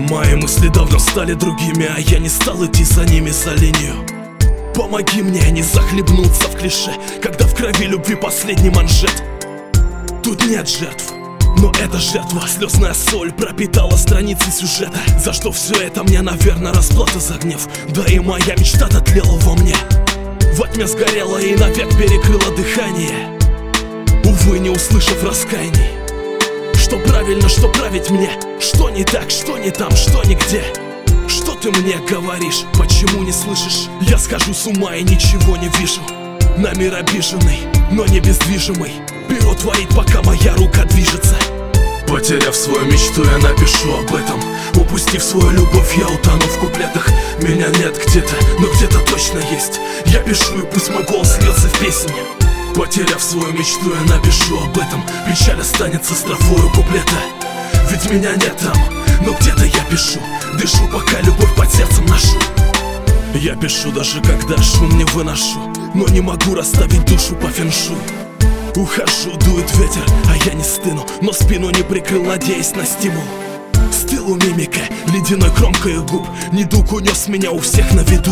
Мои мысли давно стали другими, а я не стал идти за ними за линию. Помоги мне не захлебнуться в клише, когда в крови любви последний манжет. Тут нет жертв, но эта жертва, слезная соль, пропитала страницы сюжета. За что все это мне, наверное, расплата за гнев. Да и моя мечта дотлела во мне, во тьме сгорела и навек перекрыла дыхание, увы, не услышав раскаяний. Что правильно, что править мне, что не так, что не там, что нигде. Что ты мне говоришь, почему не слышишь? Я схожу с ума и ничего не вижу. На мир обиженный, но не бездвижимый. Перо творит, пока моя рука движется. Потеряв свою мечту, я напишу об этом. Упустив свою любовь, я утону в куплетах. Меня нет где-то, но где-то точно есть. Я пишу, и пусть мой голос льется в песне. Потеряв свою мечту, я напишу об этом. Печаль останется строфою куплета. Ведь меня нет там, но где-то я пишу. Дышу, пока любовь под сердцем ношу. Я пишу даже когда шум не выношу, но не могу расставить душу по феншуй. Ухожу, дует ветер, а я не стыну, но спину не прикрыл, надеясь на стимул. Стыл у мимика, ледяной кромкой губ. Недуг унес меня у всех на виду.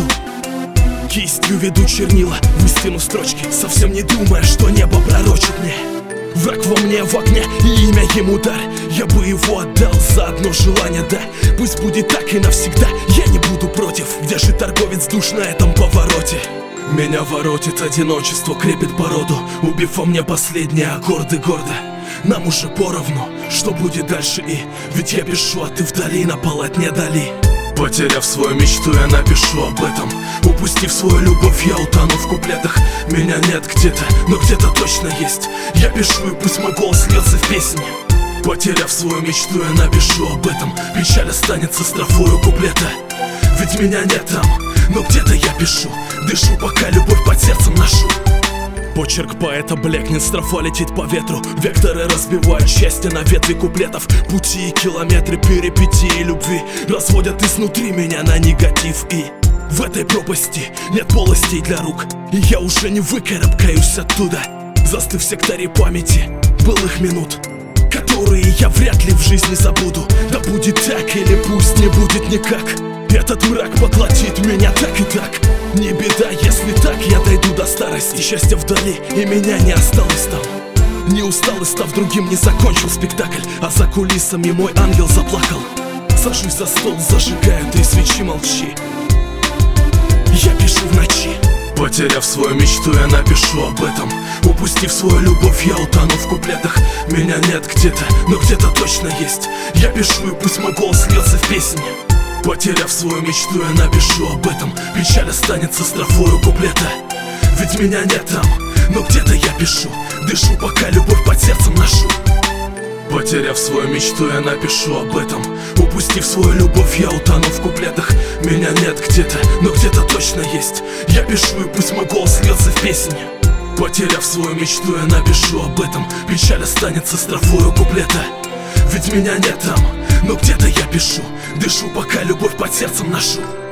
Кистью веду чернила в истину строчки, совсем не думая, что небо пророчит мне. Враг во мне в огне, и имя ему дар. Я бы его отдал за одно желание, да. Пусть будет так и навсегда, я не буду против. Где же торговец душ на этом повороте? Меня воротит одиночество, крепит породу, убив во мне последние аккорды гордо. Нам уже поровну, что будет дальше и... Ведь я пишу, а ты вдали на полотне дали. Потеряв свою мечту, я напишу об этом. Упустив свою любовь, я утону в куплетах. Меня нет где-то, но где-то точно есть. Я пишу, и пусть мой голос льется в песне. Потеряв свою мечту, я напишу об этом. Печаль останется строфою куплета. Ведь меня нет там, но где-то я пишу. Дышу, пока любовь под сердцем ношу. Почерк поэта блекнет, строфа летит по ветру. Векторы разбивают счастье на ветви куплетов. Пути и километры перипетии любви разводят изнутри меня на негатив. И в этой пропасти нет полостей для рук, и я уже не выкарабкаюсь оттуда. Застыв в секторе памяти былых минут, которые я вряд ли в жизни забуду. Да будет так или пусть не будет никак. Этот мрак поглотит меня так и так. Не беда, если так, я дойду до старости. Счастье вдали, и меня не осталось там. Не устал и став другим, не закончил спектакль, а за кулисами мой ангел заплакал. Сажусь за стол, зажигаю, ты свечи, молчи. Я пишу в ночи. Потеряв свою мечту, я напишу об этом. Упустив свою любовь, я утону в куплетах. Меня нет где-то, но где-то точно есть. Я пишу, и пусть мой голос льется в песне. Потеряв свою мечту, я напишу об этом. Печаль останется строфою куплета. Ведь меня нет там, но где-то я пишу. Дышу, пока любовь под сердцем ношу. Потеряв свою мечту, я напишу об этом. Упустив свою любовь, я утону в куплетах. Меня нет где-то, но где-то точно есть. Я пишу, и пусть мой голос льется в песне. Потеряв свою мечту, я напишу об этом. Печаль останется строфою куплета. Ведь меня нет там, но где-то я пишу. Дышу, пока любовь под сердцем ношу.